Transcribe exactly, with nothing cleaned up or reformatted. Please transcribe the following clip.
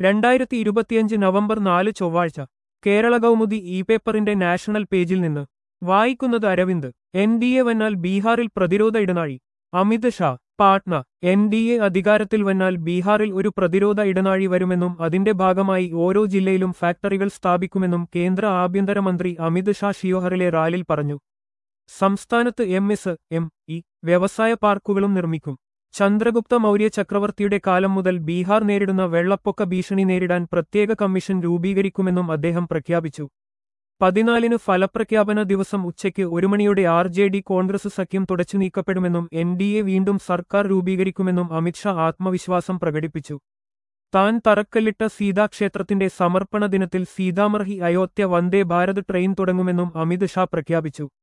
രണ്ടായിരത്തി ഇരുപത്തിയഞ്ച് നവംബർ നാല് ചൊവ്വാഴ്ച കേരള കൗമുദി ഇ പേപ്പറിന്റെ നാഷണൽ പേജിൽ നിന്ന് വായിക്കുന്നത് അരവിന്ദ്. എൻ ഡി എ വന്നാൽ ബീഹാറിൽ പ്രതിരോധ ഇടനാഴി. Amit Shah, Patna. N D A അധികാരത്തിൽ വന്നാൽ ബീഹാറിൽ ഒരു പ്രതിരോധ ഇടനാഴി വരുമെന്നും അതിന്റെ ഭാഗമായി ഓരോ ജില്ലയിലും ഫാക്ടറികൾ സ്ഥാപിക്കുമെന്നും കേന്ദ്ര ആഭ്യന്തരമന്ത്രി അമിത് ഷാ ഷിയോഹറിലെ റാലിൽ പറഞ്ഞു. സംസ്ഥാനത്ത് എം എസ് എം ഇ വ്യവസായ പാർക്കുകളും നിർമ്മിക്കും. ചന്ദ്രഗുപ്ത മൗര്യ ചക്രവർത്തിയുടെ കാലം മുതൽ ബീഹാർ നേരിടുന്ന വെള്ളപ്പൊക്ക ഭീഷണി നേരിടാൻ പ്രത്യേക കമ്മീഷൻ രൂപീകരിക്കുമെന്നും അദ്ദേഹം പ്രഖ്യാപിച്ചു. പതിനാലിന് ഫലപ്രഖ്യാപന ദിവസം ഉച്ചയ്ക്ക് ഒരു മണിയോടെ ആർ ജെ ഡി കോൺഗ്രസ് സഖ്യം തുടച്ചു നീക്കപ്പെടുമെന്നും എൻ ഡി എ വീണ്ടും സർക്കാർ രൂപീകരിക്കുമെന്നും അമിത്ഷാ ആത്മവിശ്വാസം പ്രകടിപ്പിച്ചു. താൻ തറക്കല്ലിട്ട സീതാക്ഷേത്രത്തിന്റെ സമർപ്പണ ദിനത്തിൽ സീതാമർഹി അയോധ്യ വന്ദേ ഭാരത് ട്രെയിൻ തുടങ്ങുമെന്നും അമിത് ഷാ പ്രഖ്യാപിച്ചു.